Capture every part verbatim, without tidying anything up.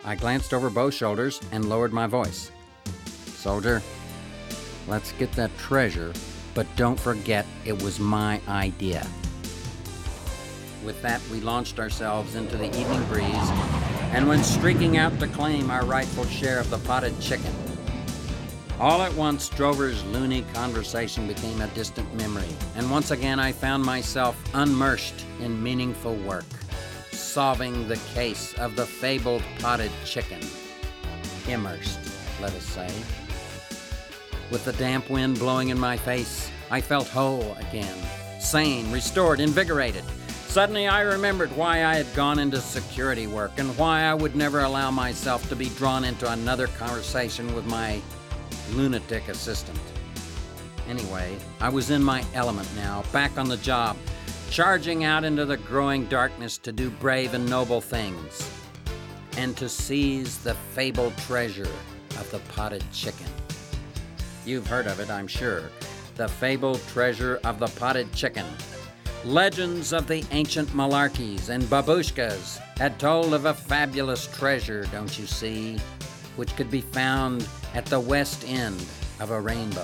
I glanced over both shoulders and lowered my voice. Soldier, let's get that treasure, but don't forget it was my idea. With that, we launched ourselves into the evening breeze and went streaking out to claim our rightful share of the potted chicken. All at once, Drover's loony conversation became a distant memory, and once again I found myself unmersed in meaningful work, solving the case of the fabled potted chicken. Immersed, let us say. With the damp wind blowing in my face, I felt whole again, sane, restored, invigorated. Suddenly I remembered why I had gone into security work and why I would never allow myself to be drawn into another conversation with my lunatic assistant. Anyway, I was in my element now, back on the job, charging out into the growing darkness to do brave and noble things, and to seize the fabled treasure of the potted chicken. You've heard of it, I'm sure. The fabled treasure of the potted chicken. Legends of the ancient malarkeys and babushkas had told of a fabulous treasure, don't you see, which could be found at the west end of a rainbow.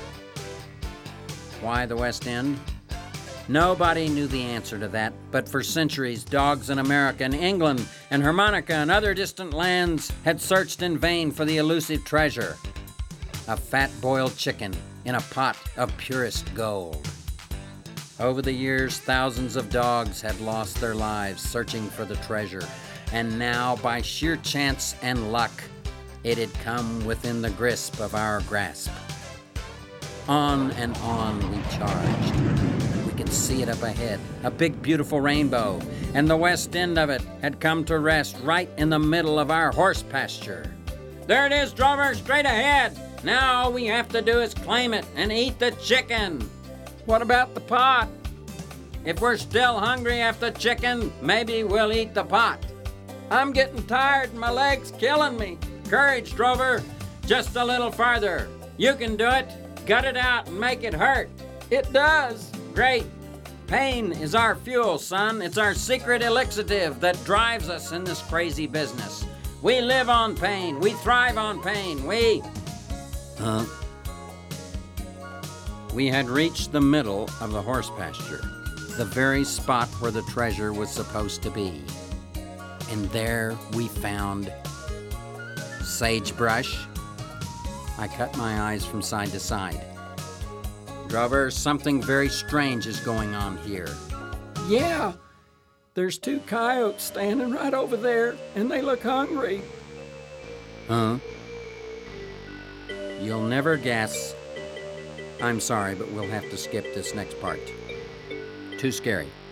Why the west end? Nobody knew the answer to that, but for centuries, dogs in America and England and Harmonica and other distant lands had searched in vain for the elusive treasure. A fat boiled chicken in a pot of purest gold. Over the years, thousands of dogs had lost their lives searching for the treasure, and now, by sheer chance and luck, it had come within the grasp of our grasp. On and on we charged. We could see it up ahead, a big, beautiful rainbow, and the west end of it had come to rest right in the middle of our horse pasture. There it is, Drover, straight ahead. Now all we have to do is claim it and eat the chicken. What about the pot? If we're still hungry after chicken, maybe we'll eat the pot. I'm getting tired and my leg's killing me. Courage, Drover. Just a little farther. You can do it. Gut it out and make it hurt. It does. Great. Pain is our fuel, son. It's our secret elixative that drives us in this crazy business. We live on pain. We thrive on pain. We... Huh? We had reached the middle of the horse pasture, the very spot where the treasure was supposed to be. And there we found sagebrush. I cut my eyes from side to side. Drover, something very strange is going on here. Yeah, there's two coyotes standing right over there, and they look hungry. Huh? You'll never guess. I'm sorry, but we'll have to skip this next part. Too scary.